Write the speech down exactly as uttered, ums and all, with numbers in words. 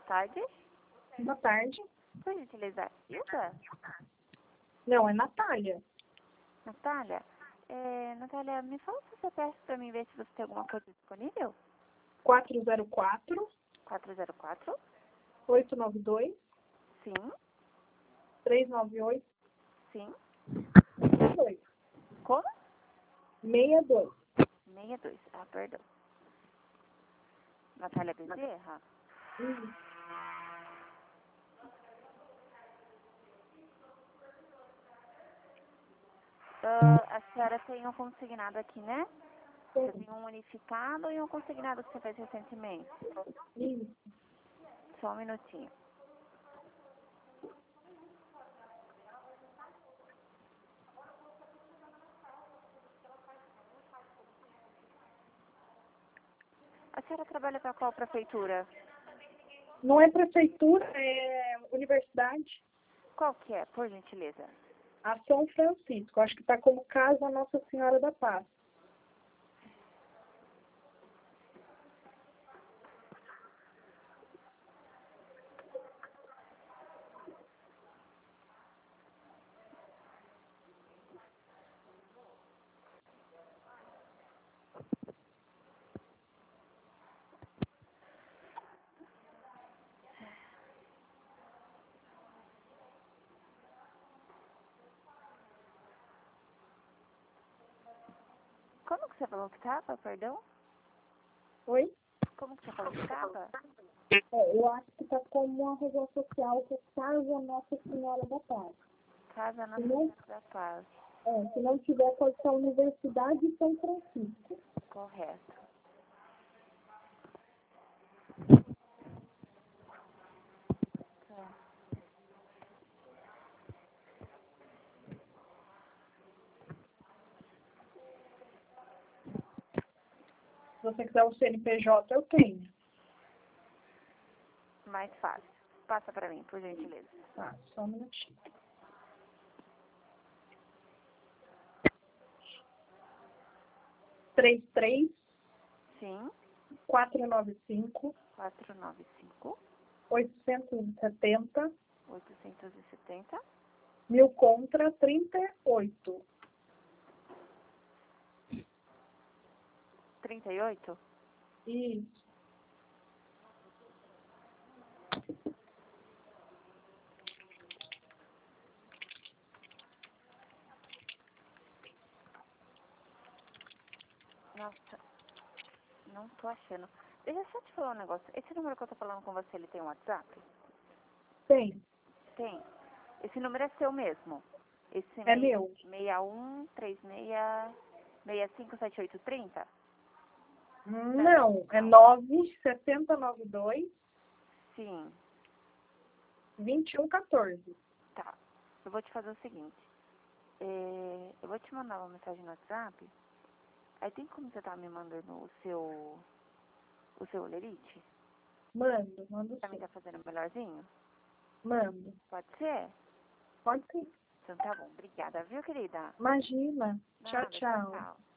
tarde. Boa tarde. Por gentileza, Ilda? Não, é Natália. Natália? É, Natália, me fala se você peça pra mim ver se você tem alguma coisa disponível. quatro zero quatro, quatro zero quatro? oito nove dois, Sim, três nove oito, sim. dois. Como? sessenta e dois. sessenta e dois. Ah, perdão. Natália Bezerra? Hum. Ah, a senhora tem um consignado aqui, né? Você Sim. tem um unificado e um consignado que você fez recentemente. Isso. Só um minutinho. A senhora trabalha para qual prefeitura? Não é prefeitura, é universidade. Qual que é, por gentileza? A São Francisco. Acho que está como Casa Nossa Senhora da Paz. Como que você falou que tava, perdão? Oi? Como que você falou que tava? É, eu acho que está como uma razão social que é Casa Nossa Senhora da Paz. Casa Nossa Se não, Senhora da Paz. é, se não tiver, pode ser a Universidade de São Francisco. Correto. Tá. Se você quiser o C N P J, eu tenho. Mais fácil. Passa pra mim, por gentileza. Tá, só um minutinho. três três, Sim. quatro nove cinco, quatro nove cinco, oitocentos e setenta, oitocentos e setenta, mil contra trinta e oito. trinta e oito. Isso. Nossa, não tô achando. Deixa eu só te falar um negócio. Esse número que eu tô falando com você, ele tem um WhatsApp? Tem. Tem. Esse número é seu mesmo? Esse É meu. seis um três seis seis cinco sete oito três zero? Não, é nove sete zero nove dois, Sim. vinte e um quatorze. Tá. Eu vou te fazer o seguinte. É, eu vou te mandar uma mensagem no WhatsApp. Aí tem como você tá me mandando o seu o seu olerite? Mando, mando Pra mim sim. tá fazendo melhorzinho? Mando. Pode ser? Pode sim. Então tá bom. Obrigada, viu, querida? Imagina. Tchau, Nada, tchau. tchau.